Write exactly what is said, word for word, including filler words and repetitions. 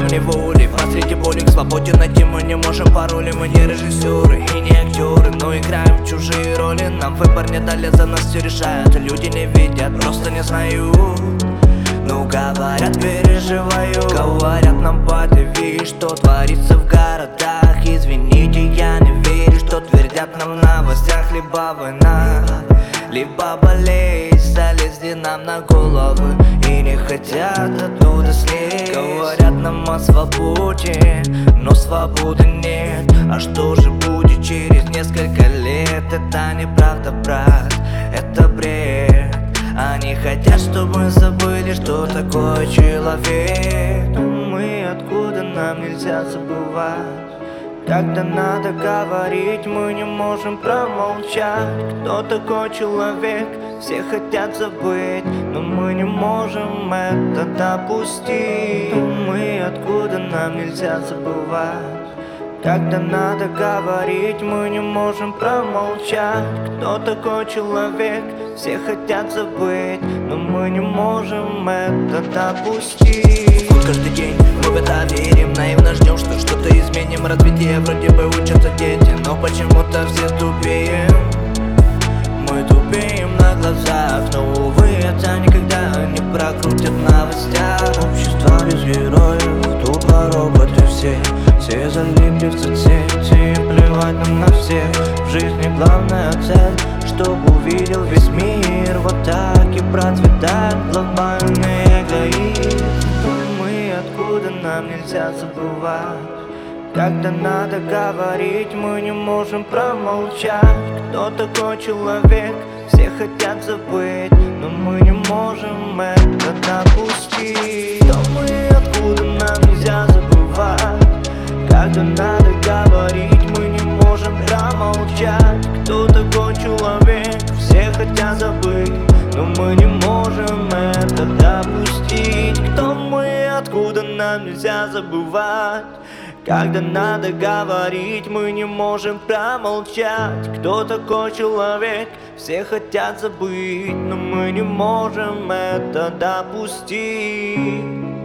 в неволе, посреди боли к свободе найти мы не можем пароли. Мы не режиссеры и не актеры, но играем в чужие роли. Нам выбор не дали, за нас все решают. Люди не видят, просто не знают. Ну говорят, переживаю. Говорят нам, подиви, что творится в городах. Извините, я не верю, что твердят нам в новостях. Либо война, либо болезнь залезли нам на головы и не хотят оттуда слезть. Говорят нам о свободе, но свободы нет. А что же будет через несколько лет? Это неправда, брат, это бред. Они хотят, чтобы мы забыли, что такое человек. Но мы откуда, нам нельзя забывать. Когда надо говорить, мы не можем промолчать. Кто такой человек? Все хотят забыть, но мы не можем это допустить. Но мы откуда, нам нельзя забывать. Когда надо говорить, мы не можем промолчать. Кто такой человек? Все хотят забыть, но мы не можем это допустить. Вот каждый день мы в это верим, наивно ждем, что что-то изменим. Развитие вроде бы учатся дети, но почему-то все тупеем. Мы тупеем на глазах, но увы, это никогда не прокрутят в новостях. Общество без героев, тупо роботы все. Все залипли в соцсети, плевать нам на всех. В жизни главная цель, чтобы увидел весь мир. Вот так и процветает глобальный эгоизм. Но мы откуда, нам нельзя забывать. Когда надо говорить, мы не можем промолчать. Кто такой человек? Все хотят забыть, но мы не можем это допустить. Но мы откуда, нам нельзя забывать. Когда надо говорить, мы не можем промолчать. Кто такой человек? Все хотят забыть, но мы не можем это допустить. Кто мы, откуда, нам нельзя забывать. Когда надо говорить, мы не можем промолчать. Кто такой человек? Все хотят забыть, но мы не можем это допустить.